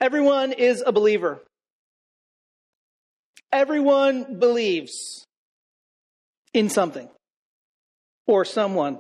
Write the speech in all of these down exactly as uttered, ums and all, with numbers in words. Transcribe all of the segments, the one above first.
Everyone is a believer. Everyone believes in something or someone.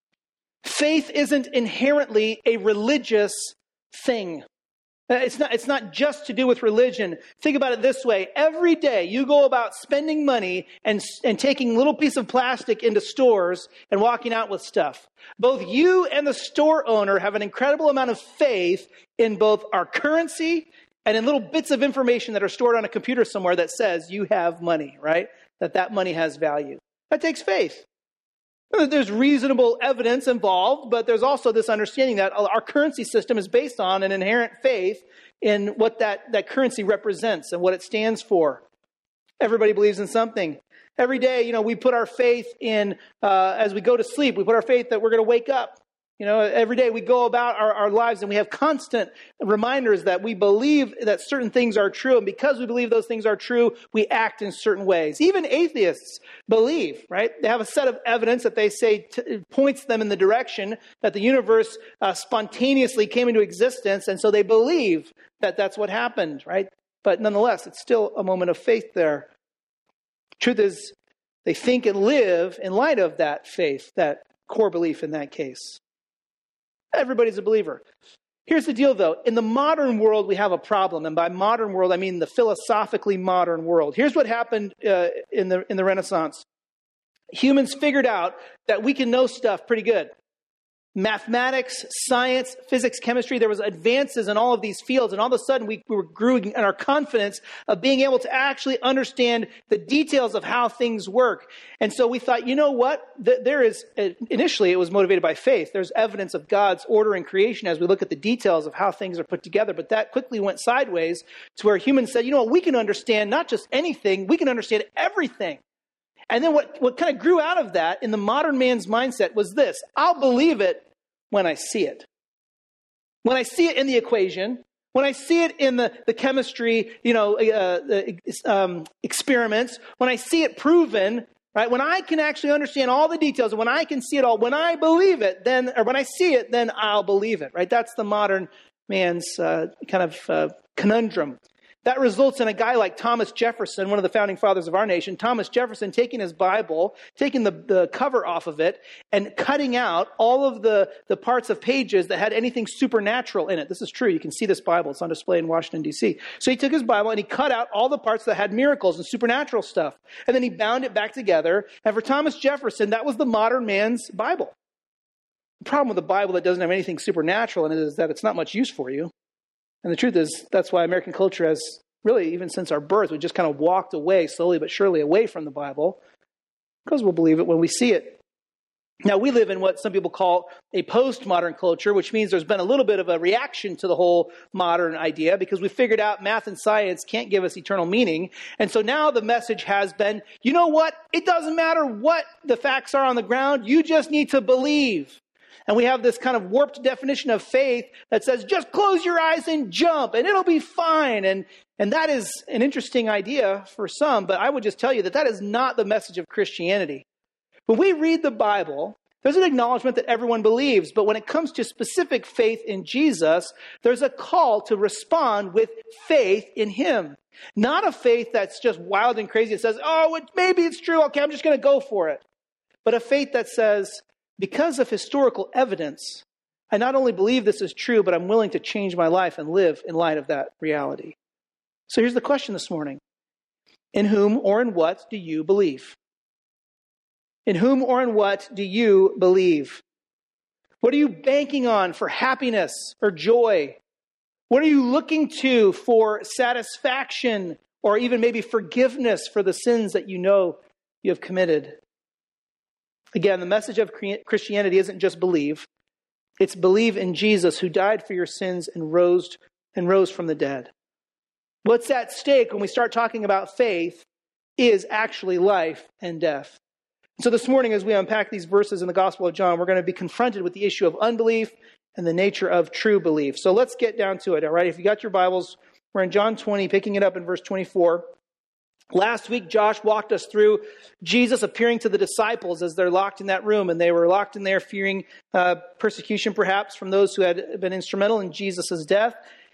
Faith isn't inherently a religious thing. It's not, it's not just to do with religion. Think about it this way. Every day you go about spending money and, and taking a little piece of plastic into stores and walking out with stuff. Both you and the store owner have an incredible amount of faith in both our currency and in little bits of information that are stored on a computer somewhere that says you have money, right? That that money has value. That takes faith. There's reasonable evidence involved, but there's also this understanding that our currency system is based on an inherent faith in what that, that currency represents and what it stands for. Everybody believes in something. Every day, you know, we put our faith in, uh, as we go to sleep, we put our faith that we're going to wake up. You know, every day we go about our, our lives and we have constant reminders that we believe that certain things are true. And because we believe those things are true, we act in certain ways. Even atheists believe, right? They have a set of evidence that they say t- points them in the direction that the universe uh, spontaneously came into existence. And so they believe that that's what happened, right? But nonetheless, it's still a moment of faith there. Truth is, they think and live in light of that faith, that core belief in that case. Everybody's a believer. Here's the deal, though. In the modern world, we have a problem. And by modern world, I mean the philosophically modern world. Here's what happened uh, in the in the Renaissance. Humans figured out that we can know stuff pretty good. Mathematics, science, physics, chemistry, there was advances in all of these fields. And all of a sudden, we, we were grew in our confidence of being able to actually understand the details of how things work. And so we thought, you know what? There is, initially, it was motivated by faith. There's evidence of God's order and creation as we look at the details of how things are put together. But that quickly went sideways to where humans said, you know what? We can understand not just anything, we can understand everything. And then what, what kind of grew out of that in the modern man's mindset was this: I'll believe it when I see it. When I see it in the equation, when I see it in the, the chemistry, you know, uh, the, um, experiments, when I see it proven, right? When I can actually understand all the details, when I can see it all, when I believe it, then, or when I see it, then I'll believe it, right? That's the modern man's uh, kind of uh, conundrum. That results in a guy like Thomas Jefferson, one of the founding fathers of our nation, Thomas Jefferson taking his Bible, taking the, the cover off of it, and cutting out all of the, the parts of pages that had anything supernatural in it. This is true. You can see this Bible. It's on display in Washington, D C So he took his Bible and he cut out all the parts that had miracles and supernatural stuff. And then he bound it back together. And for Thomas Jefferson, that was the modern man's Bible. The problem with the Bible that doesn't have anything supernatural in it is that it's not much use for you. And the truth is, that's why American culture has really, even since our birth, we just kind of walked away, slowly but surely, away from the Bible, because we'll believe it when we see it. Now, we live in what some people call a postmodern culture, which means there's been a little bit of a reaction to the whole modern idea, because we figured out math and science can't give us eternal meaning. And so now the message has been, you know what? It doesn't matter what the facts are on the ground. You just need to believe. And we have this kind of warped definition of faith that says, just close your eyes and jump and it'll be fine. And, and that is an interesting idea for some, but I would just tell you that that is not the message of Christianity. When we read the Bible, there's an acknowledgement that everyone believes, but when it comes to specific faith in Jesus, there's a call to respond with faith in him. Not a faith that's just wild and crazy. It says, oh, it, maybe it's true. Okay, I'm just going to go for it. But a faith that says, because of historical evidence, I not only believe this is true, but I'm willing to change my life and live in light of that reality. So here's the question this morning. In whom or in what do you believe? In whom or in what do you believe? What are you banking on for happiness or joy? What are you looking to for satisfaction or even maybe forgiveness for the sins that you know you have committed? Again, the message of Christianity isn't just believe. It's believe in Jesus who died for your sins and rose and rose from the dead. What's at stake when we start talking about faith is actually life and death. So this morning, as we unpack these verses in the Gospel of John, we're going to be confronted with the issue of unbelief and the nature of true belief. So let's get down to it, all right? If you got your Bibles, we're in John twenty, picking it up in verse twenty-four. Last week, Josh walked us through Jesus appearing to the disciples as they're locked in that room, and they were locked in there fearing uh, persecution, perhaps, from those who had been instrumental in Jesus' death.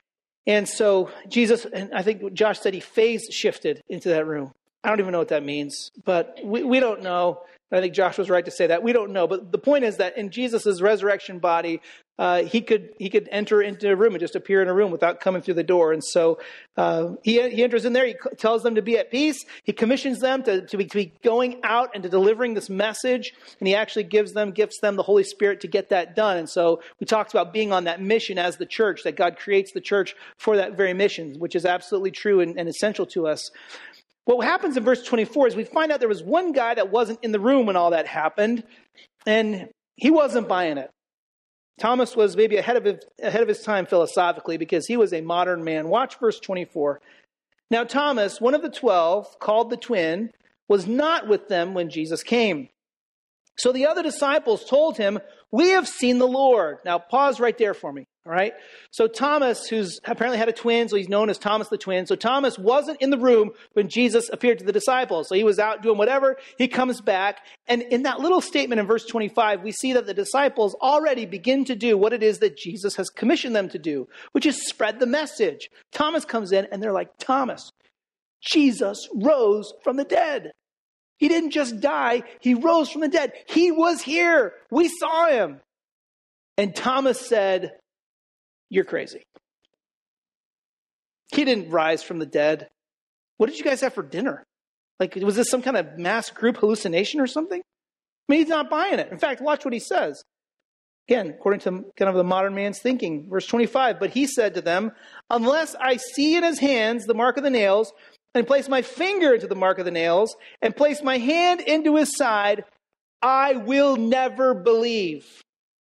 And so Jesus, and I think Josh said he phase shifted into that room. I don't even know what that means, but we, we don't know. I think Josh was right to say that. We don't know. But the point is that in Jesus' resurrection body, uh, he could he could enter into a room and just appear in a room without coming through the door. And so uh, he he enters in there. He tells them to be at peace. He commissions them to, to, be, to be going out and to delivering this message. And he actually gives them, gifts them the Holy Spirit to get that done. And so we talked about being on that mission as the church, that God creates the church for that very mission, which is absolutely true and, and essential to us. What happens in verse twenty-four is we find out there was one guy that wasn't in the room when all that happened, and he wasn't buying it. Thomas was maybe ahead of his, ahead of his time philosophically because he was a modern man. Watch verse twenty-four. Now Thomas, one of the twelve, called the twin, was not with them when Jesus came. So the other disciples told him, "We have seen the Lord." Now pause right there for me. All right. So Thomas, who's apparently had a twin, so he's known as Thomas the twin. So Thomas wasn't in the room when Jesus appeared to the disciples. So he was out doing whatever. He comes back. And in that little statement in verse twenty-five, we see that the disciples already begin to do what it is that Jesus has commissioned them to do, which is spread the message. Thomas comes in and they're like, "Thomas, Jesus rose from the dead. He didn't just die. He rose from the dead. He was here. We saw him." And Thomas said, "You're crazy. He didn't rise from the dead. What did you guys have for dinner? Like, was this some kind of mass group hallucination or something?" I mean, he's not buying it. In fact, watch what he says. Again, according to kind of the modern man's thinking, verse twenty-five, "But he said to them, unless I see in his hands the mark of the nails, and place my finger into the mark of the nails, and place my hand into his side, I will never believe."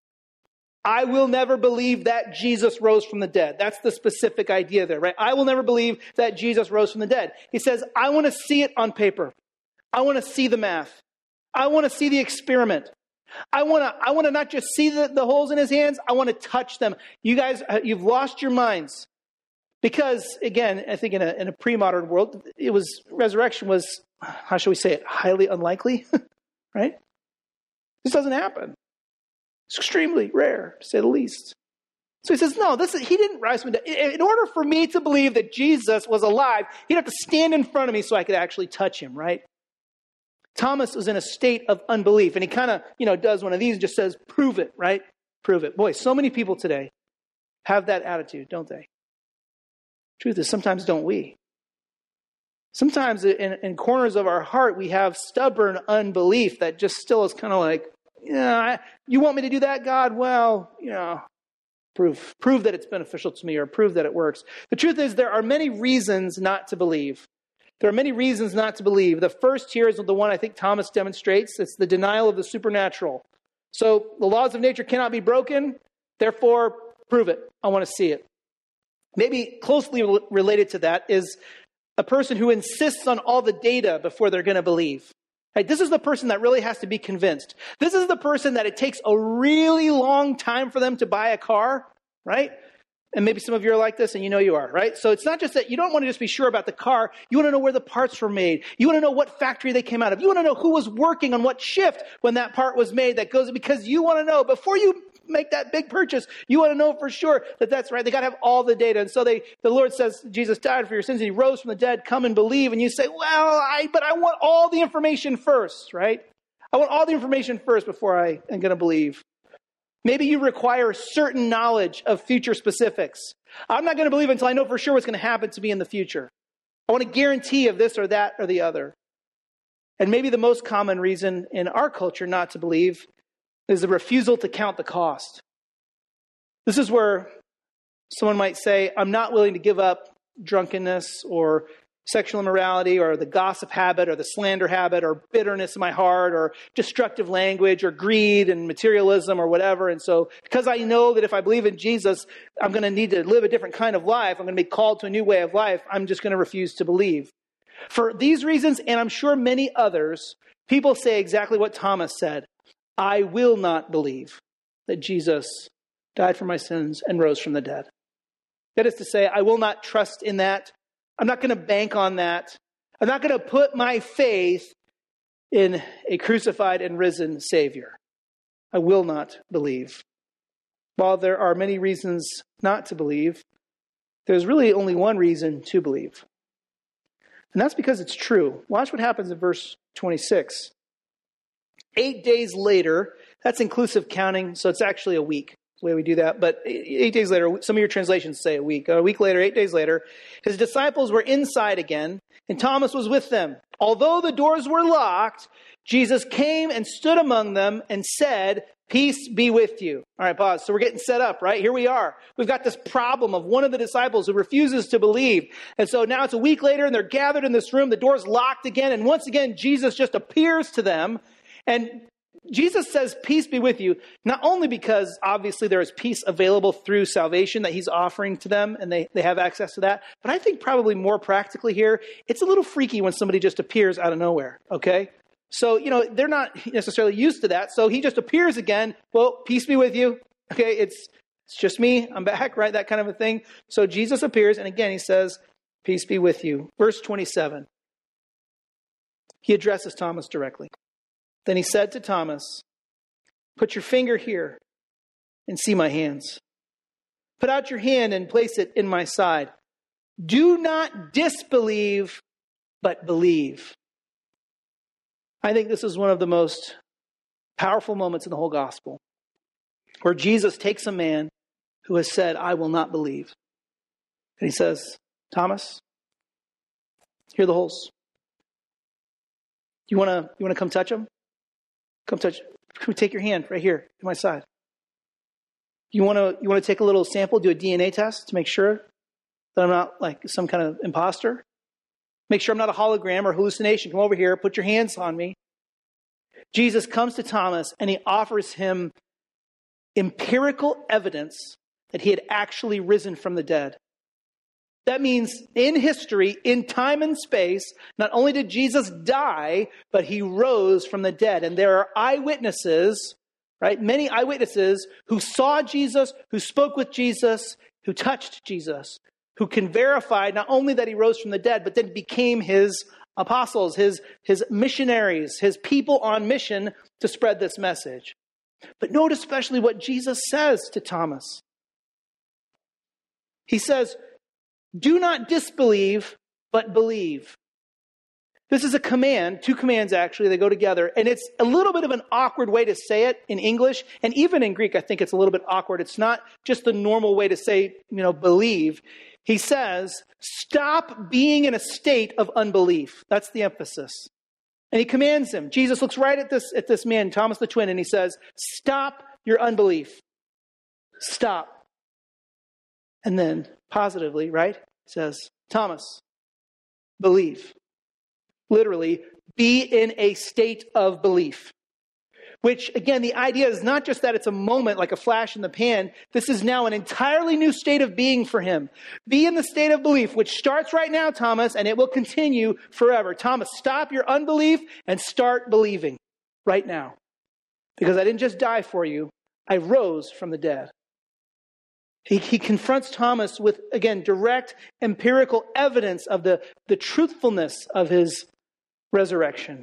I will never believe that Jesus rose from the dead. That's the specific idea there, right? I will never believe that Jesus rose from the dead. He says, I want to see it on paper. I want to see the math. I want to see the experiment. I want to, I want to not just see the, the holes in his hands. I want to touch them. You guys, you've lost your minds. Because, again, I think in a, in a pre-modern world, it was, resurrection was, how shall we say it, highly unlikely, right? This doesn't happen. It's extremely rare, to say the least. So he says, no, this is, he didn't rise from the dead. In order for me to believe that Jesus was alive, he'd have to stand in front of me so I could actually touch him, right? Thomas was in a state of unbelief, and he kind of, you know, does one of these and just says, prove it, right? Prove it. Boy, so many people today have that attitude, don't they? Truth is, sometimes don't we? Sometimes in, in corners of our heart, we have stubborn unbelief that just still is kind of like, yeah, you want me to do that, God? Well, you know, prove, prove that it's beneficial to me or prove that it works. The truth is there are many reasons not to believe. There are many reasons not to believe. The first here is the one I think Thomas demonstrates. It's the denial of the supernatural. So the laws of nature cannot be broken. Therefore, prove it. I want to see it. Maybe closely related to that is a person who insists on all the data before they're going to believe. Right, this is the person that really has to be convinced. This is the person that it takes a really long time for them to buy a car, right? And maybe some of you are like this and you know you are, right? So it's not just that you don't want to just be sure about the car. You want to know where the parts were made. You want to know what factory they came out of. You want to know who was working on what shift when that part was made. That goes because you want to know before you make that big purchase. You want to know for sure that that's right. They got to have all the data. And so they, the Lord says, Jesus died for your sins and he rose from the dead. Come and believe. And you say, well, I, but I want all the information first, right? I want all the information first before I am going to believe. Maybe you require certain knowledge of future specifics. I'm not going to believe until I know for sure what's going to happen to me in the future. I want a guarantee of this or that or the other. And maybe the most common reason in our culture not to believe is the refusal to count the cost. This is where someone might say, I'm not willing to give up drunkenness or sexual immorality or the gossip habit or the slander habit or bitterness in my heart or destructive language or greed and materialism or whatever. And so because I know that if I believe in Jesus, I'm going to need to live a different kind of life. I'm going to be called to a new way of life. I'm just going to refuse to believe. For these reasons, and I'm sure many others, people say exactly what Thomas said. I will not believe that Jesus died for my sins and rose from the dead. That is to say, I will not trust in that. I'm not going to bank on that. I'm not going to put my faith in a crucified and risen Savior. I will not believe. While there are many reasons not to believe, there's really only one reason to believe. And that's because it's true. Watch what happens in verse twenty-six. Eight days later, that's inclusive counting, so it's actually a week, the way we do that. But eight days later, some of your translations say a week. A week later, eight days later, his disciples were inside again, and Thomas was with them. Although the doors were locked, Jesus came and stood among them and said, "Peace be with you." All right, pause. So we're getting set up, right? Here we are. We've got this problem of one of the disciples who refuses to believe. And so now it's a week later and they're gathered in this room. The door's locked again. And once again, Jesus just appears to them. And Jesus says, "Peace be with you," not only because obviously there is peace available through salvation that he's offering to them and they, they have access to that. But I think probably more practically here, it's a little freaky when somebody just appears out of nowhere, okay? So, you know, they're not necessarily used to that. So he just appears again. Well, peace be with you. Okay, it's it's just me. I'm back, right? That kind of a thing. So Jesus appears, and again, he says, "Peace be with you." Verse twenty-seven. He addresses Thomas directly. Then he said to Thomas, "Put your finger here and see my hands. Put out your hand and place it in my side. Do not disbelieve, but believe." I think this is one of the most powerful moments in the whole gospel, where Jesus takes a man who has said, "I will not believe." And he says, "Thomas, here are the holes. You want to you want to come touch them? Come touch. Come take your hand right here to my side. You want to you want to take a little sample, do a D N A test to make sure that I'm not like some kind of imposter? Make sure I'm not a hologram or hallucination. Come over here, put your hands on me." Jesus comes to Thomas and he offers him empirical evidence that he had actually risen from the dead. That means in history, in time and space, not only did Jesus die, but he rose from the dead. And there are eyewitnesses, right? Many eyewitnesses who saw Jesus, who spoke with Jesus, who touched Jesus, who can verify not only that he rose from the dead, but then became his apostles, his, his missionaries, his people on mission to spread this message. But note especially what Jesus says to Thomas. He says, "Do not disbelieve, but believe." This is a command, two commands actually, they go together. And it's a little bit of an awkward way to say it in English. And even in Greek, I think it's a little bit awkward. It's not just the normal way to say, you know, believe. He says, stop being in a state of unbelief. That's the emphasis. And he commands him. Jesus looks right at this, at this man, Thomas the twin, and he says, stop your unbelief. Stop. And then positively, right, says, Thomas, believe. Literally, be in a state of belief. Which, again, the idea is not just that it's a moment like a flash in the pan. This is now an entirely new state of being for him. Be in the state of belief, which starts right now, Thomas, and it will continue forever. Thomas, stop your unbelief and start believing right now. Because I didn't just die for you, I rose from the dead. He, he confronts Thomas with, again, direct empirical evidence of the, the truthfulness of his resurrection.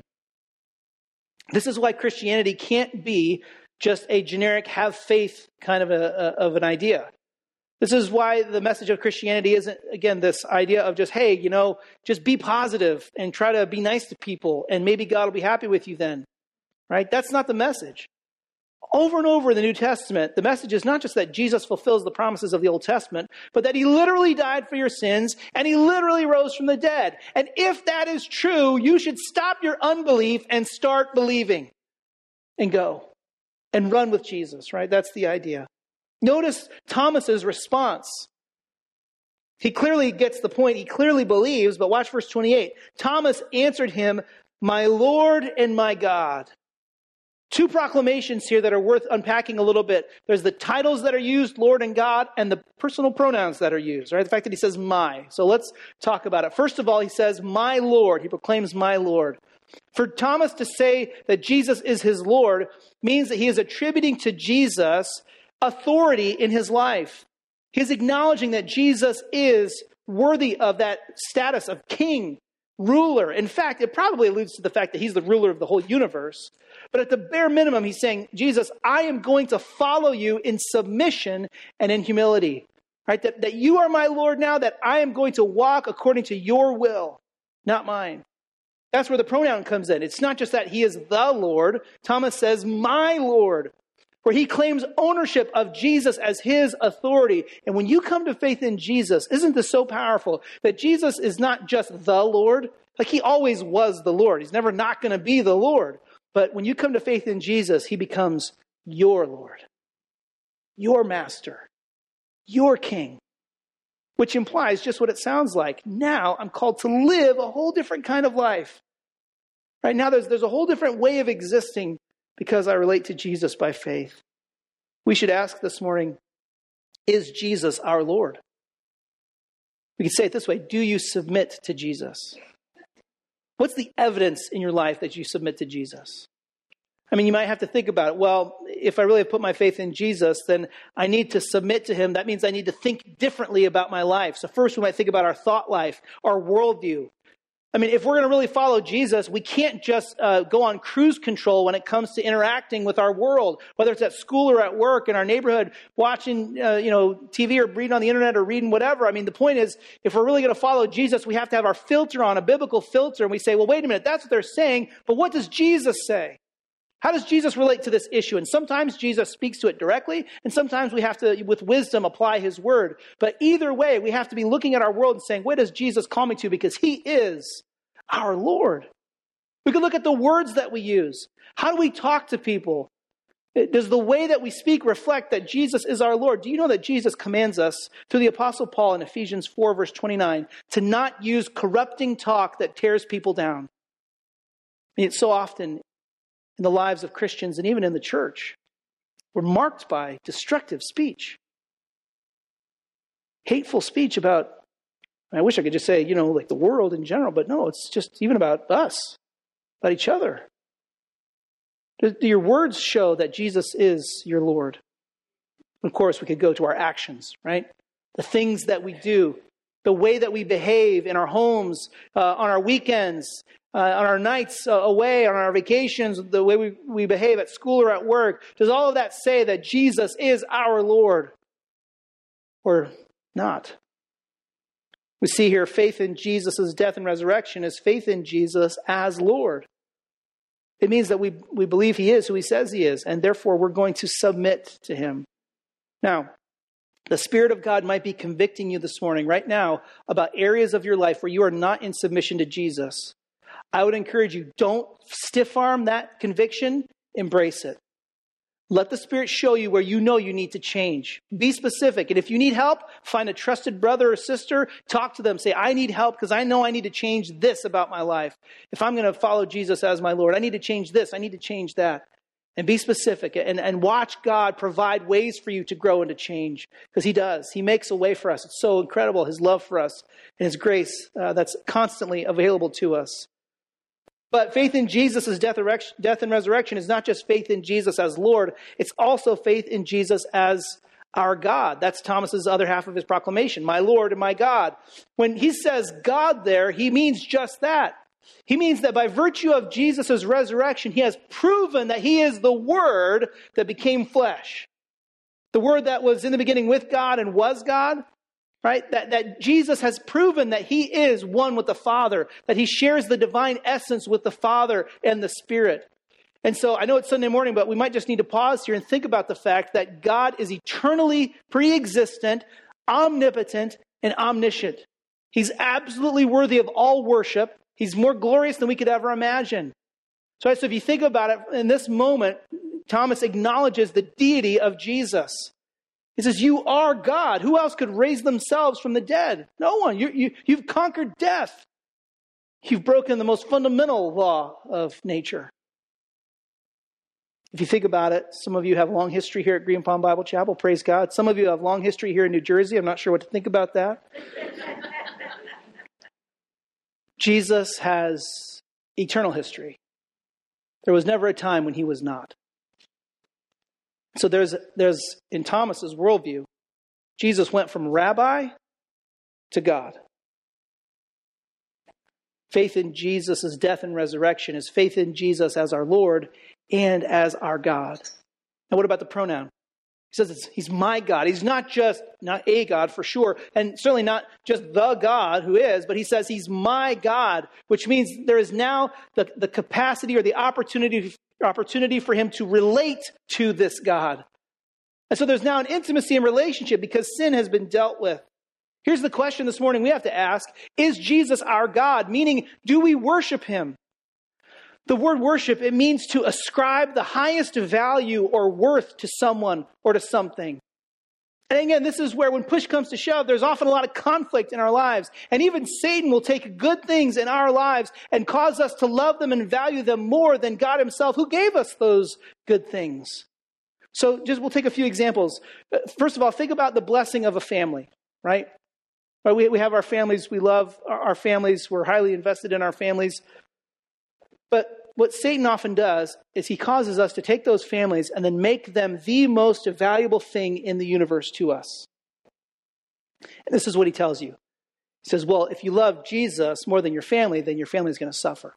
This is why Christianity can't be just a generic have faith kind of, a, a, of an idea. This is why the message of Christianity isn't, again, this idea of just, hey, you know, just be positive and try to be nice to people and maybe God will be happy with you then, right? That's not the message. Over and over in the New Testament, the message is not just that Jesus fulfills the promises of the Old Testament, but that he literally died for your sins and he literally rose from the dead. And if that is true, you should stop your unbelief and start believing and go and run with Jesus, right? That's the idea. Notice Thomas's response. He clearly gets the point. He clearly believes, but watch verse twenty-eight. Thomas answered him, "My Lord and my God." Two proclamations here that are worth unpacking a little bit. There's the titles that are used, Lord and God, and the personal pronouns that are used, right? The fact that he says my. So let's talk about it. First of all, he says, my Lord. He proclaims my Lord. For Thomas to say that Jesus is his Lord means that he is attributing to Jesus authority in his life. He's acknowledging that Jesus is worthy of that status of king, ruler. In fact, it probably alludes to the fact that he's the ruler of the whole universe. But at the bare minimum, he's saying, Jesus, I am going to follow you in submission and in humility. Right? That, that you are my Lord now, that I am going to walk according to your will, not mine. That's where the pronoun comes in. It's not just that he is the Lord. Thomas says, my Lord, where he claims ownership of Jesus as his authority. And when you come to faith in Jesus, isn't this so powerful that Jesus is not just the Lord? Like he always was the Lord. He's never not going to be the Lord. But when you come to faith in Jesus, he becomes your Lord, your master, your king, which implies just what it sounds like. Now I'm called to live a whole different kind of life. Right now there's, there's a whole different way of existing because I relate to Jesus by faith. We should ask this morning, is Jesus our Lord? We could say it this way, do you submit to Jesus? What's the evidence in your life that you submit to Jesus? I mean, you might have to think about it. Well, if I really have put my faith in Jesus, then I need to submit to him. That means I need to think differently about my life. So first we might think about our thought life, our worldview. I mean, if we're going to really follow Jesus, we can't just uh, go on cruise control when it comes to interacting with our world, whether it's at school or at work, in our neighborhood, watching uh, you know, T V or reading on the internet or reading whatever. I mean, the point is, if we're really going to follow Jesus, we have to have our filter on, a biblical filter. And we say, well, wait a minute, that's what they're saying. But what does Jesus say? How does Jesus relate to this issue? And sometimes Jesus speaks to it directly, and sometimes we have to, with wisdom, apply his word. But either way, we have to be looking at our world and saying, what does Jesus call me to? Because he is our Lord. We can look at the words that we use. How do we talk to people? Does the way that we speak reflect that Jesus is our Lord? Do you know that Jesus commands us, through the Apostle Paul in Ephesians four, verse twenty-nine, to not use corrupting talk that tears people down? And yet so often, in the lives of Christians and even in the church, we're marked by destructive speech. Hateful speech about, I wish I could just say, you know, like the world in general, but no, it's just even about us, about each other. Do, do your words show that Jesus is your Lord? Of course, we could go to our actions, right? The things that we do, the way that we behave in our homes, uh, on our weekends, Uh, on our nights uh, away, on our vacations, the way we, we behave at school or at work. Does all of that say that Jesus is our Lord or not? We see here faith in Jesus' death and resurrection is faith in Jesus as Lord. It means that we, we believe he is who he says he is, and therefore we're going to submit to him. Now, the Spirit of God might be convicting you this morning, right now, about areas of your life where you are not in submission to Jesus. I would encourage you, don't stiff arm that conviction, embrace it. Let the Spirit show you where you know you need to change. Be specific. And if you need help, find a trusted brother or sister, talk to them, say, I need help because I know I need to change this about my life. If I'm going to follow Jesus as my Lord, I need to change this, I need to change that. And be specific and, and watch God provide ways for you to grow and to change, because he does. He makes a way for us. It's so incredible, his love for us and his grace uh, that's constantly available to us. But faith in Jesus' death, death and resurrection is not just faith in Jesus as Lord. It's also faith in Jesus as our God. That's Thomas's other half of his proclamation, my Lord and my God. When he says God there, he means just that. He means that by virtue of Jesus' resurrection, he has proven that he is the Word that became flesh. The Word that was in the beginning with God and was God. Right? That, that Jesus has proven that he is one with the Father, that he shares the divine essence with the Father and the Spirit. And so I know it's Sunday morning, but we might just need to pause here and think about the fact that God is eternally pre-existent, omnipotent, and omniscient. He's absolutely worthy of all worship. He's more glorious than we could ever imagine. So, so if you think about it, in this moment, Thomas acknowledges the deity of Jesus. He says, you are God. Who else could raise themselves from the dead? No one. You, you, you've conquered death. You've broken the most fundamental law of nature. If you think about it, some of you have a long history here at Green Palm Bible Chapel. Praise God. Some of you have a long history here in New Jersey. I'm not sure what to think about that. Jesus has eternal history. There was never a time when he was not. So there's, there's in Thomas's worldview, Jesus went from rabbi to God. Faith in Jesus' death and resurrection is faith in Jesus as our Lord and as our God. Now what about the pronoun? says it's, he's my God. He's not just, not a God for sure, and certainly not just the God who is, but he says he's my God, which means there is now the, the capacity or the opportunity, opportunity for him to relate to this God. And so there's now an intimacy and relationship because sin has been dealt with. Here's the question this morning we have to ask: is Jesus our God? Meaning, do we worship him? The word worship, it means to ascribe the highest value or worth to someone or to something. And again, this is where when push comes to shove, there's often a lot of conflict in our lives. And even Satan will take good things in our lives and cause us to love them and value them more than God himself, who gave us those good things. So just we'll take a few examples. First of all, think about the blessing of a family, right? We, we have our families. We love our families. We're highly invested in our families. But what Satan often does is he causes us to take those families and then make them the most valuable thing in the universe to us. And this is what he tells you. He says, well, if you love Jesus more than your family, then your family is going to suffer.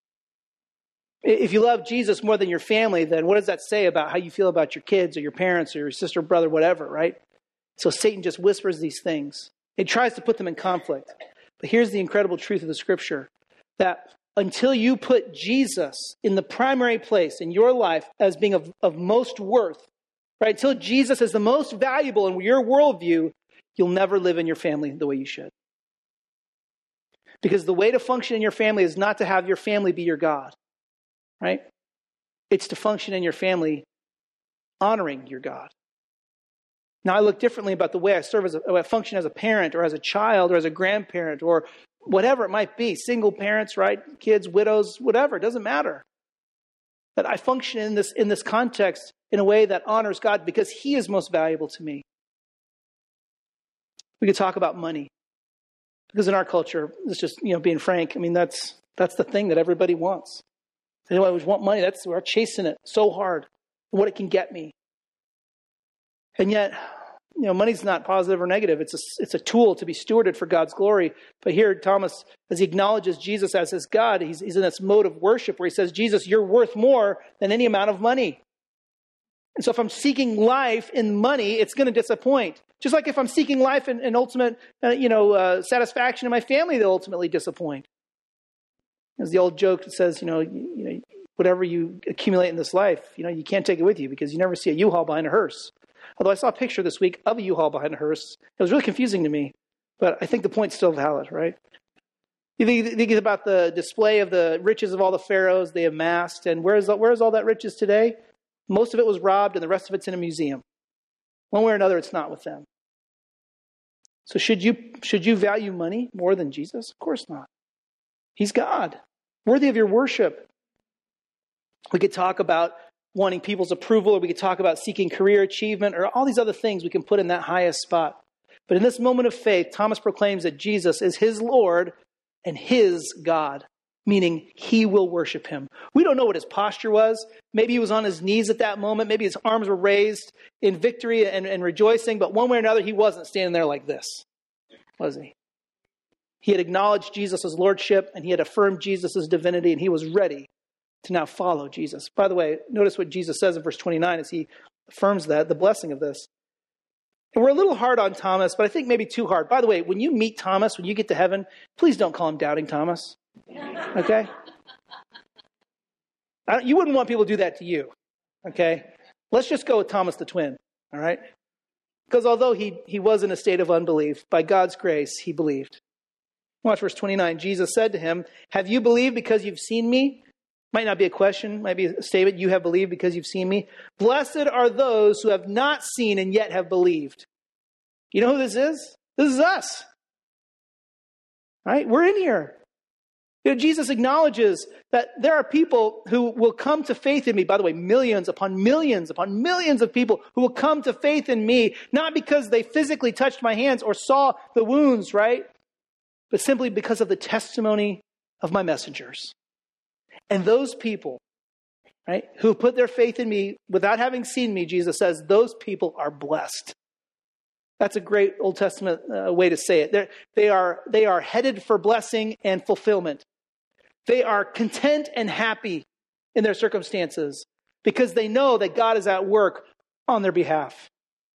If you love Jesus more than your family, then what does that say about how you feel about your kids or your parents or your sister, brother, whatever, right? So Satan just whispers these things. He tries to put them in conflict. But here's the incredible truth of the scripture, that until you put Jesus in the primary place in your life as being of, of most worth, right? Until Jesus is the most valuable in your worldview, you'll never live in your family the way you should. Because the way to function in your family is not to have your family be your God, right? It's to function in your family honoring your God. Now, I look differently about the way I serve as a, I function as a parent or as a child or as a grandparent or whatever it might be, single parents, right? Kids, widows, whatever, it doesn't matter. But I function in this, in this context in a way that honors God because he is most valuable to me. We could talk about money. Because in our culture, it's just, you know, being frank, I mean, that's that's the thing that everybody wants. They always want money. That's, we're chasing it so hard, what it can get me. And yet, you know, money's not positive or negative. It's a, it's a tool to be stewarded for God's glory. But here, Thomas, as he acknowledges Jesus as his God, he's, he's in this mode of worship where he says, Jesus, you're worth more than any amount of money. And so if I'm seeking life in money, it's going to disappoint. Just like if I'm seeking life in, in ultimate, uh, you know, uh, satisfaction in my family, they'll ultimately disappoint. There's the old joke that says, you know, you, you know, whatever you accumulate in this life, you know, you can't take it with you because you never see a U-Haul behind a hearse. Although I saw a picture this week of a U-Haul behind a hearse. It was really confusing to me, but I think the point's still valid, right? You think, think about the display of the riches of all the pharaohs they amassed, and where's where's all that riches today? Most of it was robbed, and the rest of it's in a museum. One way or another, it's not with them. So should you should you value money more than Jesus? Of course not. He's God, worthy of your worship. We could talk about wanting people's approval, or we could talk about seeking career achievement, or all these other things we can put in that highest spot. But in this moment of faith, Thomas proclaims that Jesus is his Lord and his God, meaning he will worship him. We don't know what his posture was. Maybe he was on his knees at that moment. Maybe his arms were raised in victory and, and rejoicing, but one way or another, he wasn't standing there like this, was he? He had acknowledged Jesus' lordship, and he had affirmed Jesus' divinity, and he was ready to now follow Jesus. By the way, notice what Jesus says in verse twenty-nine as he affirms that, the blessing of this. And we're a little hard on Thomas, but I think maybe too hard. By the way, when you meet Thomas, when you get to heaven, please don't call him Doubting Thomas. Okay? I don't, you wouldn't want people to do that to you. Okay? Let's just go with Thomas the twin. All right? Because although he, he was in a state of unbelief, by God's grace, he believed. Watch verse twenty-nine. Jesus said to him, have you believed because you've seen me? Might not be a question, might be a statement. You have believed because you've seen me. Blessed are those who have not seen and yet have believed. You know who this is? This is us. Right? We're in here. You know, Jesus acknowledges that there are people who will come to faith in me. By the way, millions upon millions upon millions of people who will come to faith in me, not because they physically touched my hands or saw the wounds, right? But simply because of the testimony of my messengers. And those people, right, who put their faith in me without having seen me, Jesus says, those people are blessed. That's a great Old Testament uh, way to say it. They're, they are, they are headed for blessing and fulfillment. They are content and happy in their circumstances because they know that God is at work on their behalf.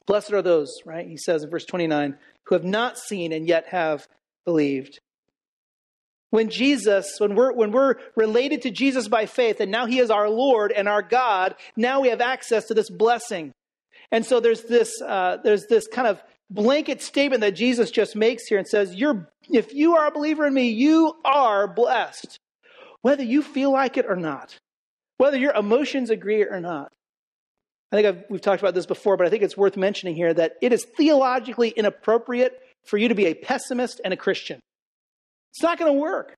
Blessed are those, right? He says in verse twenty-nine, who have not seen and yet have believed. When Jesus, when we're, when we're related to Jesus by faith, and now he is our Lord and our God, now we have access to this blessing. And so there's this, uh, there's this kind of blanket statement that Jesus just makes here and says, "You're, if you are a believer in me, you are blessed, whether you feel like it or not, whether your emotions agree or not." I think I've, we've talked about this before, but I think it's worth mentioning here that it is theologically inappropriate for you to be a pessimist and a Christian. It's not going to work.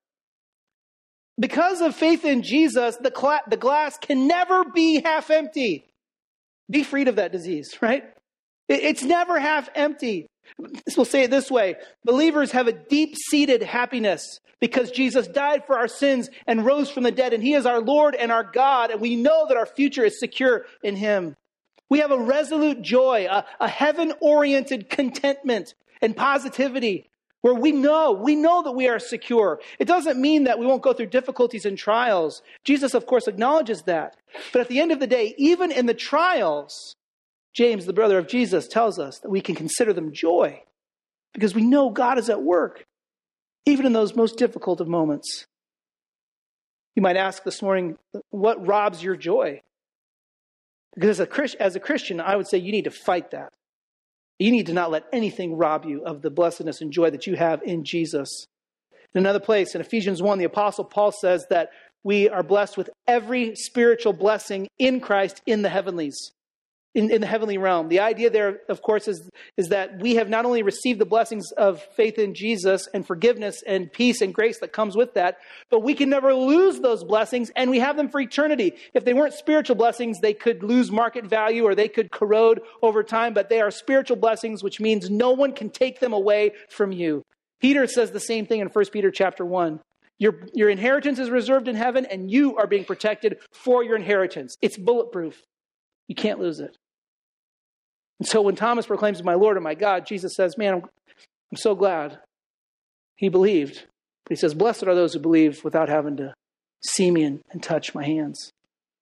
Because of faith in Jesus, the, cla- the glass can never be half empty. Be freed of that disease, right? It, it's never half empty. We'll say it this way. Believers have a deep-seated happiness because Jesus died for our sins and rose from the dead, and he is our Lord and our God, and we know that our future is secure in him. We have a resolute joy, a, a heaven-oriented contentment and positivity where we know, we know that we are secure. It doesn't mean that we won't go through difficulties and trials. Jesus, of course, acknowledges that. But at the end of the day, even in the trials, James, the brother of Jesus, tells us that we can consider them joy because we know God is at work, even in those most difficult of moments. You might ask this morning, what robs your joy? Because as a, Christ, as a Christian, I would say you need to fight that. You need to not let anything rob you of the blessedness and joy that you have in Jesus. In another place, in Ephesians one, the Apostle Paul says that we are blessed with every spiritual blessing in Christ in the heavenlies, in, in the heavenly realm. The idea there, of course, is, is that we have not only received the blessings of faith in Jesus and forgiveness and peace and grace that comes with that, but we can never lose those blessings, and we have them for eternity. If they weren't spiritual blessings, they could lose market value or they could corrode over time, but they are spiritual blessings, which means no one can take them away from you. Peter says the same thing in First Peter chapter one. Your, your inheritance is reserved in heaven, and you are being protected for your inheritance. It's bulletproof. You can't lose it. And so when Thomas proclaims, "My Lord and my God," Jesus says, man, I'm, I'm so glad he believed. But he says, blessed are those who believe without having to see me and, and touch my hands.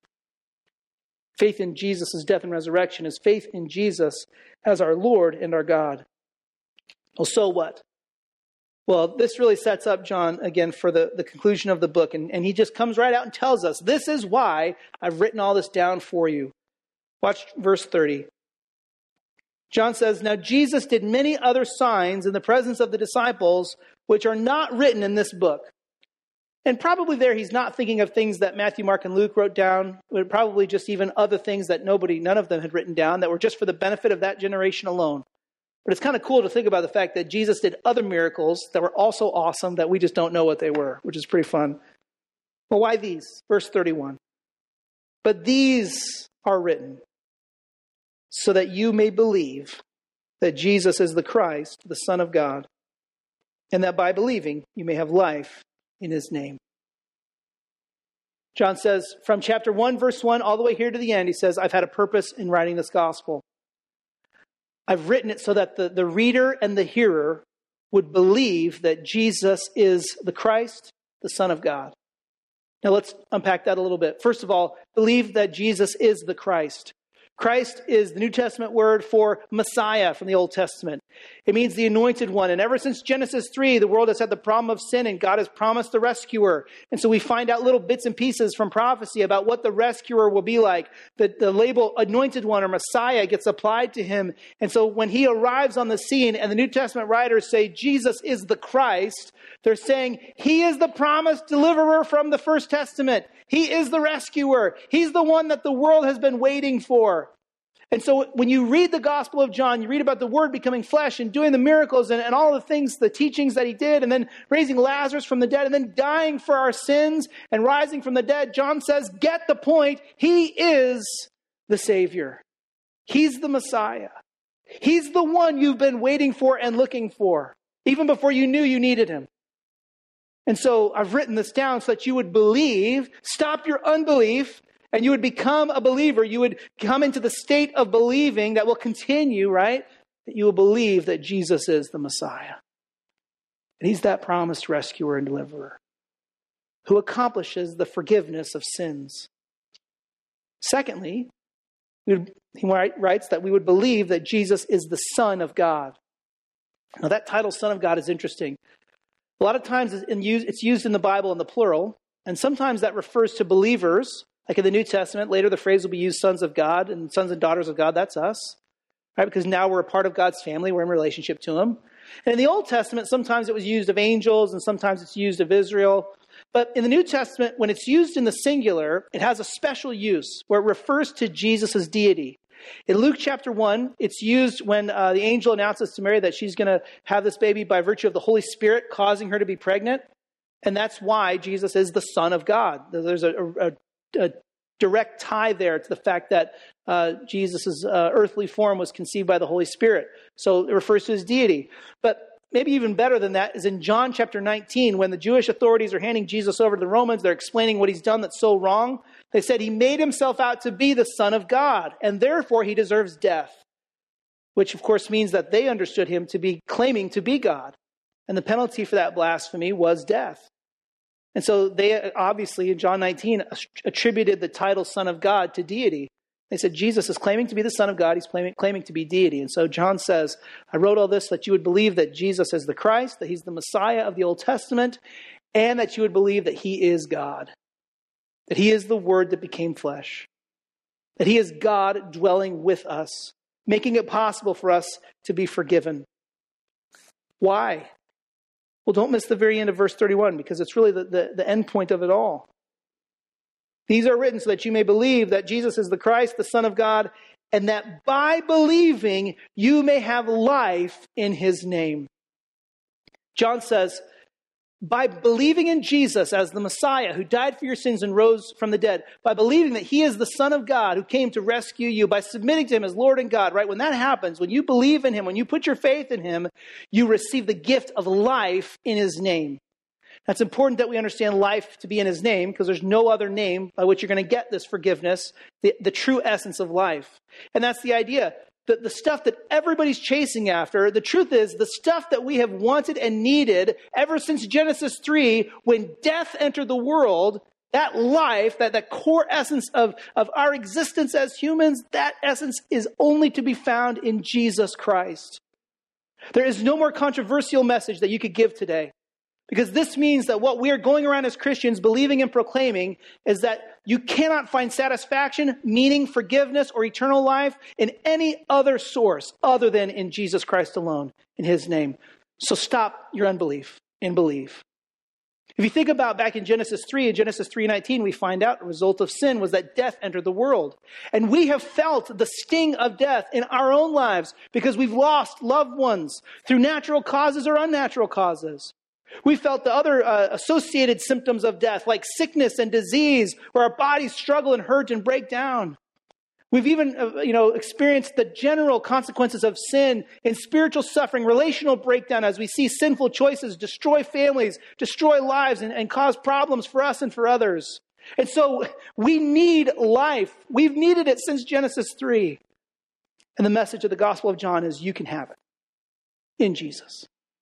Faith in Jesus' death and resurrection is faith in Jesus as our Lord and our God. Well, so what? Well, this really sets up John, again, for the, the conclusion of the book. And, and he just comes right out and tells us, this is why I've written all this down for you. Watch verse thirty. John says, "Now Jesus did many other signs in the presence of the disciples, which are not written in this book." And probably there he's not thinking of things that Matthew, Mark, and Luke wrote down, but probably just even other things that nobody, none of them had written down that were just for the benefit of that generation alone. But it's kind of cool to think about the fact that Jesus did other miracles that were also awesome that we just don't know what they were, which is pretty fun. Well, why these? Verse thirty-one. "But these are written so that you may believe that Jesus is the Christ, the Son of God, and that by believing you may have life in his name." John says from chapter one, verse one, all the way here to the end, he says, I've had a purpose in writing this gospel. I've written it so that the, the reader and the hearer would believe that Jesus is the Christ, the Son of God. Now let's unpack that a little bit. First of all, believe that Jesus is the Christ. Christ is the New Testament word for Messiah from the Old Testament. It means the anointed one. And ever since Genesis three, the world has had the problem of sin, and God has promised the rescuer. And so we find out little bits and pieces from prophecy about what the rescuer will be like. The, the label anointed one or Messiah gets applied to him. And so when he arrives on the scene and the New Testament writers say Jesus is the Christ, they're saying he is the promised deliverer from the First Testament. He is the rescuer. He's the one that the world has been waiting for. And so when you read the Gospel of John, you read about the Word becoming flesh and doing the miracles and, and all the things, the teachings that he did, and then raising Lazarus from the dead, and then dying for our sins and rising from the dead. John says, get the point. He is the Savior. He's the Messiah. He's the one you've been waiting for and looking for, even before you knew you needed him. And so I've written this down so that you would believe, stop your unbelief, and you would become a believer. You would come into the state of believing that will continue, right? That you will believe that Jesus is the Messiah. And he's that promised rescuer and deliverer who accomplishes the forgiveness of sins. Secondly, We would, he writes that we would believe that Jesus is the Son of God. Now that title, Son of God, is interesting. A lot of times it's used in the Bible in the plural, and sometimes that refers to believers. Like in the New Testament, later the phrase will be used sons of God, and sons and daughters of God, that's us. Right? Because now we're a part of God's family, we're in relationship to him. And in the Old Testament, sometimes it was used of angels, and sometimes it's used of Israel. But in the New Testament, when it's used in the singular, it has a special use where it refers to Jesus' deity. In Luke chapter one, it's used when uh, the angel announces to Mary that she's going to have this baby by virtue of the Holy Spirit causing her to be pregnant. And that's why Jesus is the Son of God. There's a, a, a direct tie there to the fact that uh, Jesus' uh, earthly form was conceived by the Holy Spirit. So it refers to his deity. But maybe even better than that is in John chapter nineteen, when the Jewish authorities are handing Jesus over to the Romans, they're explaining what he's done that's so wrong. They said he made himself out to be the Son of God, and therefore he deserves death, which of course means that they understood him to be claiming to be God. And the penalty for that blasphemy was death. And so they obviously, in John nineteen, attributed the title Son of God to deity. They said Jesus is claiming to be the Son of God. He's claiming, claiming to be deity. And so John says, I wrote all this that you would believe that Jesus is the Christ, that he's the Messiah of the Old Testament, and that you would believe that he is God, that he is the Word that became flesh, that he is God dwelling with us, making it possible for us to be forgiven. Why? Well, don't miss the very end of verse thirty-one, because it's really the, the, the end point of it all. These are written so that you may believe that Jesus is the Christ, the Son of God, and that by believing you may have life in his name. John says, by believing in Jesus as the Messiah who died for your sins and rose from the dead, by believing that he is the Son of God who came to rescue you, by submitting to him as Lord and God, right? When that happens, when you believe in him, when you put your faith in him, you receive the gift of life in his name. That's important that we understand life to be in his name, because there's no other name by which you're going to get this forgiveness, the, the true essence of life. And that's the idea. The, the stuff that everybody's chasing after, the truth is, the stuff that we have wanted and needed ever since Genesis three, when death entered the world, that life, that, that core essence of, of our existence as humans, that essence is only to be found in Jesus Christ. There is no more controversial message that you could give today. Because this means that what we are going around as Christians believing and proclaiming is that you cannot find satisfaction, meaning, forgiveness, or eternal life in any other source other than in Jesus Christ alone, in his name. So stop your unbelief and believe. If you think about back in Genesis three, in Genesis three nineteen, we find out the result of sin was that death entered the world. And we have felt the sting of death in our own lives because we've lost loved ones through natural causes or unnatural causes. We felt the other uh, associated symptoms of death, like sickness and disease, where our bodies struggle and hurt and break down. We've even, uh, you know, experienced the general consequences of sin in spiritual suffering, relational breakdown, as we see sinful choices destroy families, destroy lives, and, and cause problems for us and for others. And so we need life. We've needed it since Genesis three. And the message of the Gospel of John is you can have it in Jesus.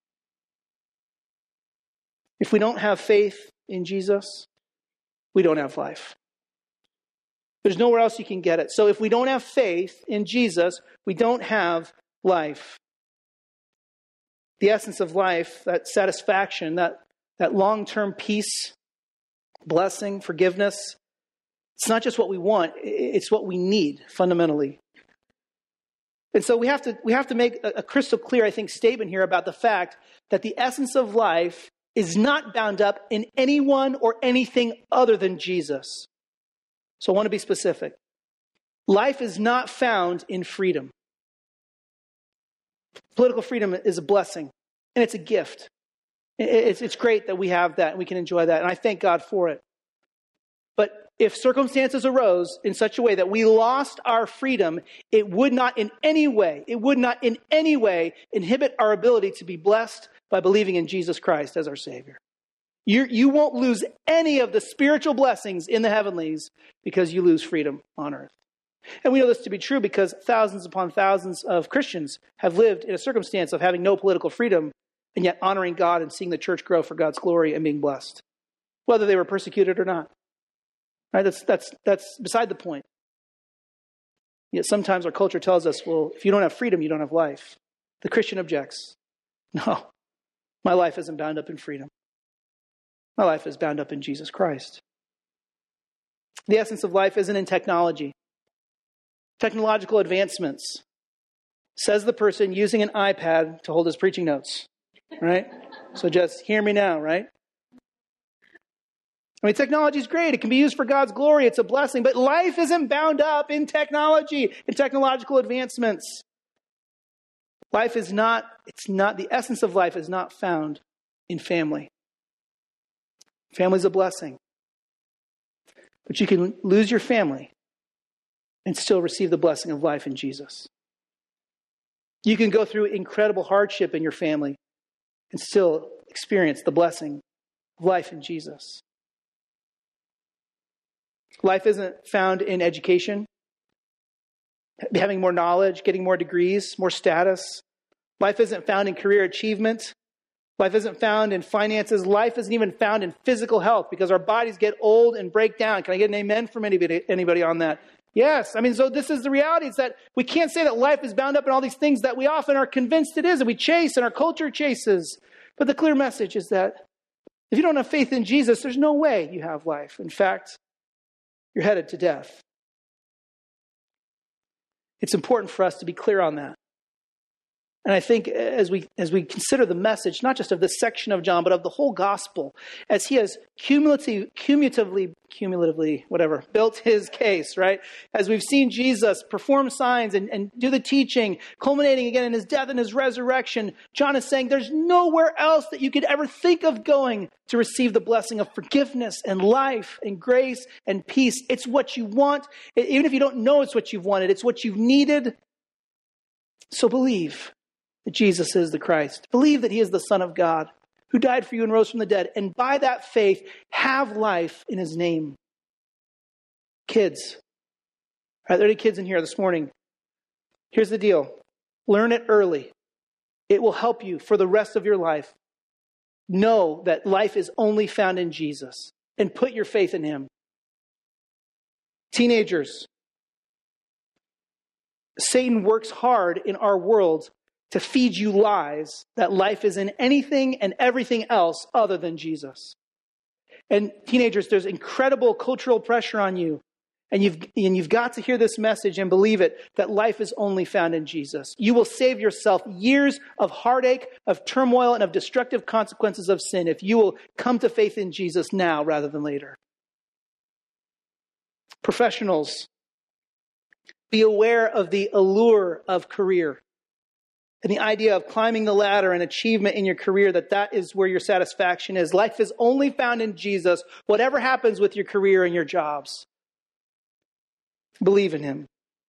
If we don't have faith in Jesus, we don't have life. There's nowhere else you can get it. So if we don't have faith in Jesus, we don't have life. The essence of life, that satisfaction, that, that long-term peace, blessing, forgiveness, it's not just what we want, it's what we need fundamentally. And so we have to, we have to make a, a crystal clear, I think, statement here about the fact that the essence of life is not bound up in anyone or anything other than Jesus. So I want to be specific. Life is not found in freedom. Political freedom is a blessing, and it's a gift. It's, it's great that we have that and we can enjoy that, and I thank God for it. But if circumstances arose in such a way that we lost our freedom, it would not in any way, it would not in any way inhibit our ability to be blessed by believing in Jesus Christ as our Savior. You, you won't lose any of the spiritual blessings in the heavenlies because you lose freedom on earth. And we know this to be true because thousands upon thousands of Christians have lived in a circumstance of having no political freedom and yet honoring God and seeing the church grow for God's glory and being blessed, whether they were persecuted or not. Right? That's, that's, that's beside the point. Yet sometimes our culture tells us, well, if you don't have freedom, you don't have life. The Christian objects, no, my life isn't bound up in freedom. My life is bound up in Jesus Christ. The essence of life isn't in technology. Technological advancements, says the person using an iPad to hold his preaching notes, right? So just hear me now, right? I mean, technology is great. It can be used for God's glory. It's a blessing. But life isn't bound up in technology, in technological advancements. Life is not, it's not, the essence of life is not found in family. Family is a blessing. But you can lose your family and still receive the blessing of life in Jesus. You can go through incredible hardship in your family and still experience the blessing of life in Jesus. Life isn't found in education, having more knowledge, getting more degrees, more status. Life isn't found in career achievement. Life isn't found in finances. Life isn't even found in physical health because our bodies get old and break down. Can I get an amen from anybody, anybody on that? Yes. I mean, so this is the reality. It's that we can't say that life is bound up in all these things that we often are convinced it is, and we chase and our culture chases. But the clear message is that if you don't have faith in Jesus, there's no way you have life. In fact, you're headed to death. It's important for us to be clear on that. And I think as we as we consider the message, not just of this section of John, but of the whole gospel, as he has cumulatively, cumulatively, cumulatively, whatever, built his case, right? As we've seen Jesus perform signs and, and do the teaching, culminating again in his death and his resurrection, John is saying there's nowhere else that you could ever think of going to receive the blessing of forgiveness and life and grace and peace. It's what you want. Even if you don't know it's what you've wanted, it's what you've needed. So believe that Jesus is the Christ. Believe that he is the Son of God who died for you and rose from the dead. And by that faith, have life in his name. Kids. Are there any kids in here this morning? Here's the deal. Learn it early. It will help you for the rest of your life. Know that life is only found in Jesus and put your faith in him. Teenagers. Satan works hard in our world to feed you lies that life is in anything and everything else other than Jesus. And teenagers, there's incredible cultural pressure on you. And you've, and you've got to hear this message and believe it, that life is only found in Jesus. You will save yourself years of heartache, of turmoil, and of destructive consequences of sin if you will come to faith in Jesus now rather than later. Professionals, be aware of the allure of career. And the idea of climbing the ladder and achievement in your career, that that is where your satisfaction is. Life is only found in Jesus, whatever happens with your career and your jobs. Believe in him.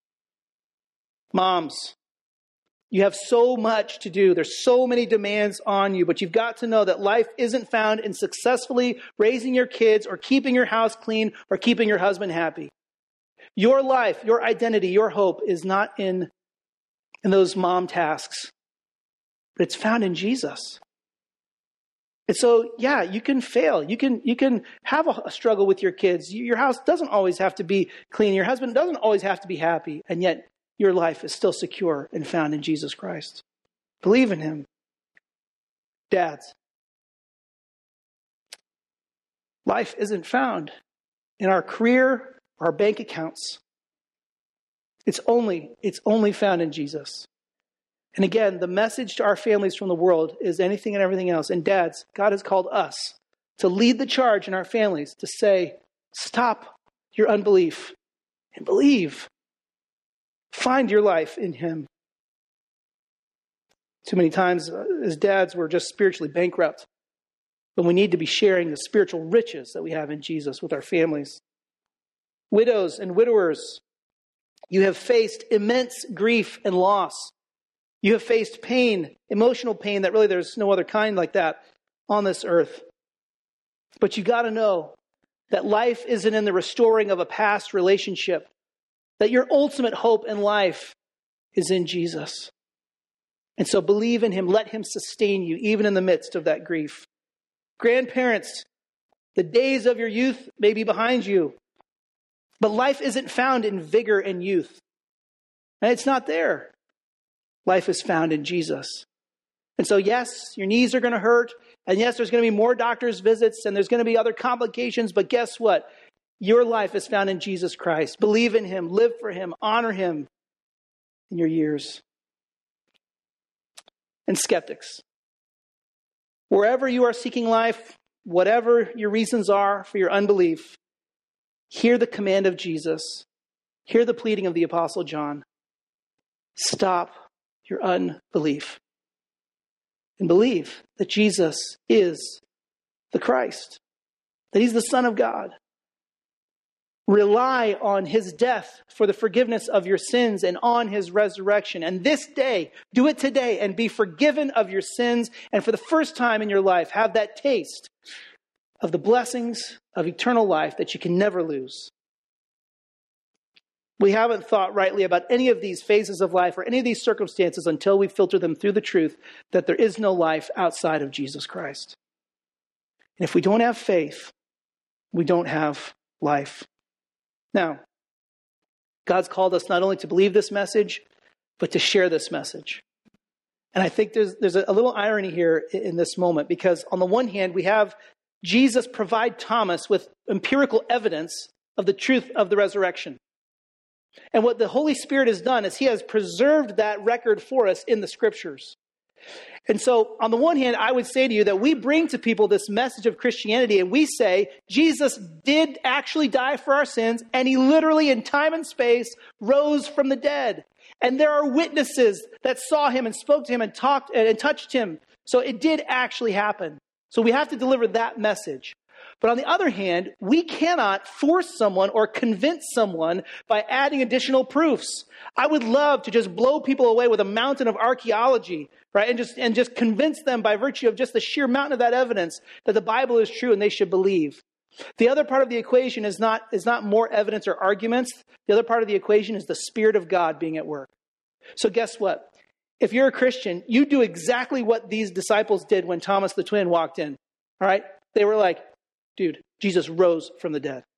Moms, you have so much to do. There's so many demands on you, but you've got to know that life isn't found in successfully raising your kids or keeping your house clean or keeping your husband happy. Your life, your identity, your hope is not in in those mom tasks, but it's found in Jesus. And so, yeah, you can fail. You can you can have a, a struggle with your kids. Your house doesn't always have to be clean. Your husband doesn't always have to be happy. And yet, your life is still secure and found in Jesus Christ. Believe in him. Dads, life isn't found in our career, our bank accounts. It's only, it's only found in Jesus. And again, the message to our families from the world is anything and everything else. And dads, God has called us to lead the charge in our families, to say, stop your unbelief and believe. Find your life in him. Too many times as dads, we're just spiritually bankrupt. But we need to be sharing the spiritual riches that we have in Jesus with our families. Widows and widowers, you have faced immense grief and loss. You have faced pain, emotional pain that really there's no other kind like that on this earth. But you got to know that life isn't in the restoring of a past relationship, that your ultimate hope in life is in Jesus. And so believe in him. Let him sustain you even in the midst of that grief. Grandparents, the days of your youth may be behind you, but life isn't found in vigor and youth. And it's not there. Life is found in Jesus. And so, yes, your knees are going to hurt. And yes, there's going to be more doctor's visits and there's going to be other complications. But guess what? Your life is found in Jesus Christ. Believe in him, live for him, honor him in your years. And skeptics, wherever you are seeking life, whatever your reasons are for your unbelief, hear the command of Jesus. Hear the pleading of the Apostle John. Stop your unbelief and believe that Jesus is the Christ, that he's the Son of God. Rely on his death for the forgiveness of your sins and on his resurrection. And this day, do it today and be forgiven of your sins. And for the first time in your life, have that taste of the blessings of eternal life that you can never lose. We haven't thought rightly about any of these phases of life or any of these circumstances until we filter them through the truth that there is no life outside of Jesus Christ. And if we don't have faith, we don't have life. Now, God's called us not only to believe this message, but to share this message. And I think there's, there's a little irony here in this moment, because on the one hand, we have Jesus provide Thomas with empirical evidence of the truth of the resurrection. And what the Holy Spirit has done is he has preserved that record for us in the scriptures. And so, on the one hand, I would say to you that we bring to people this message of Christianity and we say, Jesus did actually die for our sins, and he literally in time and space rose from the dead. And there are witnesses that saw him and spoke to him and talked and touched him. So it did actually happen. So we have to deliver that message. But on the other hand, we cannot force someone or convince someone by adding additional proofs. I would love to just blow people away with a mountain of archaeology, right? And just, and just convince them by virtue of just the sheer mountain of that evidence that the Bible is true and they should believe. The other part of the equation is not, is not more evidence or arguments. The other part of the equation is the Spirit of God being at work. So guess what? If you're a Christian, you do exactly what these disciples did when Thomas the twin walked in. All right? They were like, dude, Jesus rose from the dead.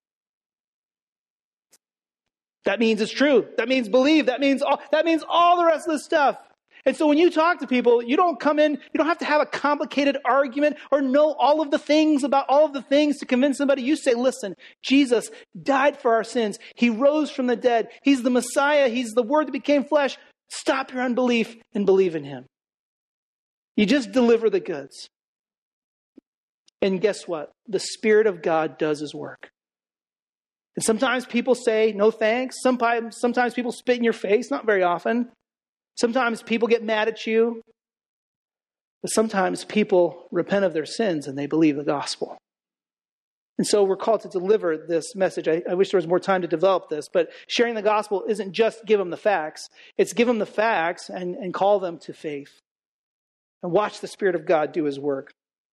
That means it's true. That means believe. That means all, that means all the rest of the stuff. And so when you talk to people, you don't come in, you don't have to have a complicated argument or know all of the things about all of the things to convince somebody. You say, listen, Jesus died for our sins. He rose from the dead. He's the Messiah. He's the Word that became flesh. Stop your unbelief and believe in him. You just deliver the goods. And guess what? The Spirit of God does his work. And sometimes people say, no thanks. Sometimes, sometimes people spit in your face, not very often. Sometimes people get mad at you. But sometimes people repent of their sins and they believe the gospel. And so we're called to deliver this message. I, I wish there was more time to develop this, but sharing the gospel isn't just give them the facts. It's give them the facts and, and call them to faith. And watch the Spirit of God do his work.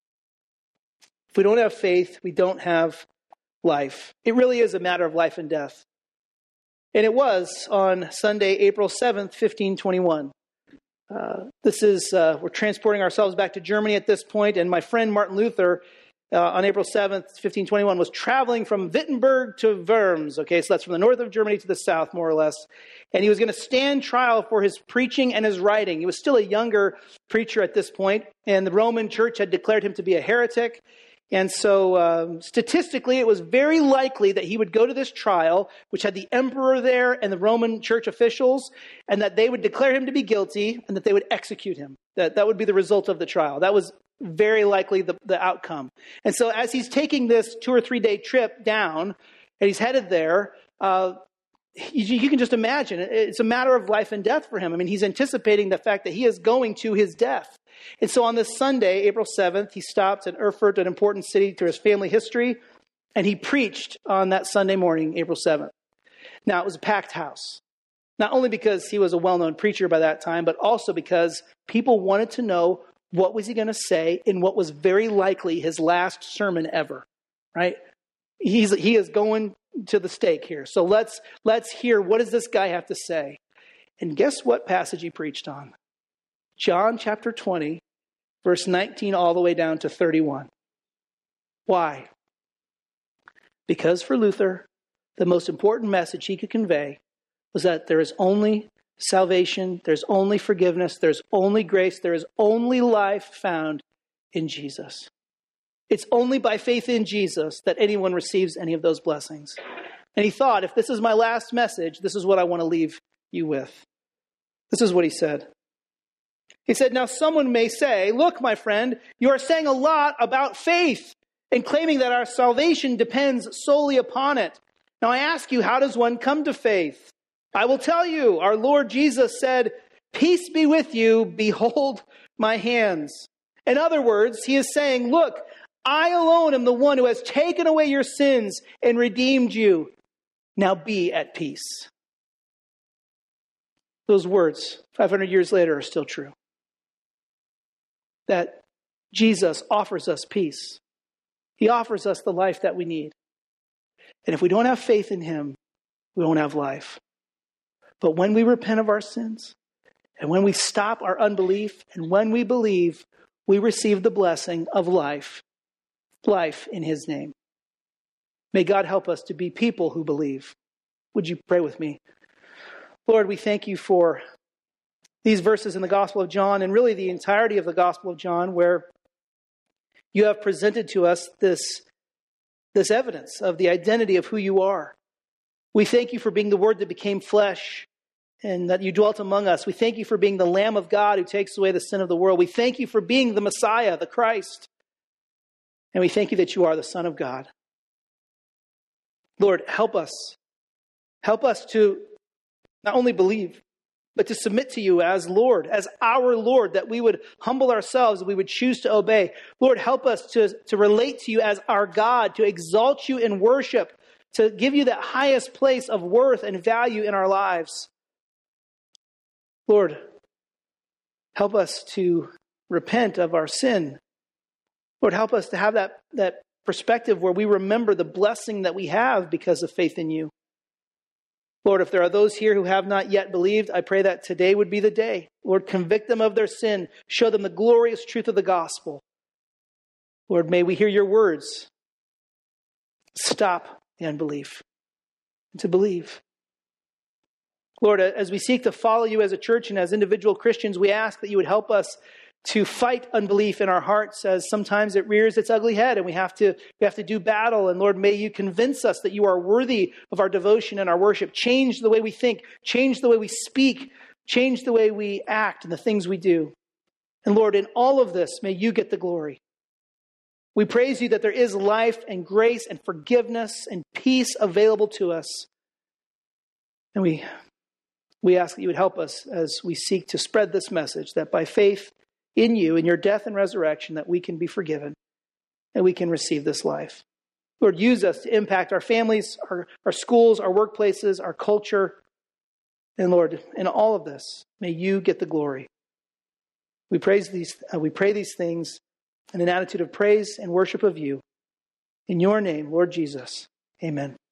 If we don't have faith, we don't have life. It really is a matter of life and death. And it was on Sunday, April seventh, fifteen twenty-one. Uh, this is, uh, we're transporting ourselves back to Germany at this point, and my friend Martin Luther, uh, on April seventh, fifteen twenty-one, was traveling from Wittenberg to Worms. Okay, so that's from the north of Germany to the south, more or less. And he was going to stand trial for his preaching and his writing. He was still a younger preacher at this point, and the Roman Church had declared him to be a heretic. And so um, statistically, it was very likely that he would go to this trial, which had the emperor there and the Roman church officials, and that they would declare him to be guilty and that they would execute him. That that would be the result of the trial. That was very likely the, the outcome. And so as he's taking this two or three day trip down and he's headed there, uh, you, you can just imagine it's a matter of life and death for him. I mean, he's anticipating the fact that he is going to his death. And so on this Sunday, April seventh, he stopped in Erfurt, an important city to his family history, and he preached on that Sunday morning, April seventh. Now, it was a packed house, not only because he was a well-known preacher by that time, but also because people wanted to know what was he going to say in what was very likely his last sermon ever, right? He's, he is going to the stake here. So let's, let's hear, what does this guy have to say? And guess what passage he preached on? John chapter twenty, verse nineteen all the way down to thirty-one. Why? Because for Luther, the most important message he could convey was that there is only salvation. There's only forgiveness. There's only grace. There is only life found in Jesus. It's only by faith in Jesus that anyone receives any of those blessings. And he thought, if this is my last message, this is what I want to leave you with. This is what he said. He said, now someone may say, look, my friend, you are saying a lot about faith and claiming that our salvation depends solely upon it. Now I ask you, how does one come to faith? I will tell you, our Lord Jesus said, peace be with you, behold my hands. In other words, he is saying, look, I alone am the one who has taken away your sins and redeemed you. Now be at peace. Those words, five hundred years later, are still true. That Jesus offers us peace. He offers us the life that we need. And if we don't have faith in him, we won't have life. But when we repent of our sins, and when we stop our unbelief, and when we believe, we receive the blessing of life. Life in his name. May God help us to be people who believe. Would you pray with me? Lord, we thank you for these verses in the Gospel of John, and really the entirety of the Gospel of John, where you have presented to us this, this evidence of the identity of who you are. We thank you for being the Word that became flesh and that you dwelt among us. We thank you for being the Lamb of God who takes away the sin of the world. We thank you for being the Messiah, the Christ. And we thank you that you are the Son of God. Lord, help us. Help us to not only believe, but to submit to you as Lord, as our Lord, that we would humble ourselves, that we would choose to obey. Lord, help us to, to relate to you as our God, to exalt you in worship, to give you that highest place of worth and value in our lives. Lord, help us to repent of our sin. Lord, help us to have that, that perspective where we remember the blessing that we have because of faith in you. Lord, if there are those here who have not yet believed, I pray that today would be the day. Lord, convict them of their sin. Show them the glorious truth of the gospel. Lord, may we hear your words. Stop the unbelief and to believe. Lord, as we seek to follow you as a church and as individual Christians, we ask that you would help us to fight unbelief in our hearts, as sometimes it rears its ugly head and we have to we have to do battle. And Lord, may you convince us that you are worthy of our devotion and our worship. Change the way we think, change the way we speak, change the way we act and the things we do. And Lord, in all of this, may you get the glory. We praise you that there is life and grace and forgiveness and peace available to us. And we, we ask that you would help us as we seek to spread this message, that by faith in you, in your death and resurrection, that we can be forgiven and we can receive this life. Lord, use us to impact our families, our, our schools, our workplaces, our culture. And Lord, in all of this, may you get the glory. We praise these, uh, we pray these things in an attitude of praise and worship of you. In your name, Lord Jesus, amen.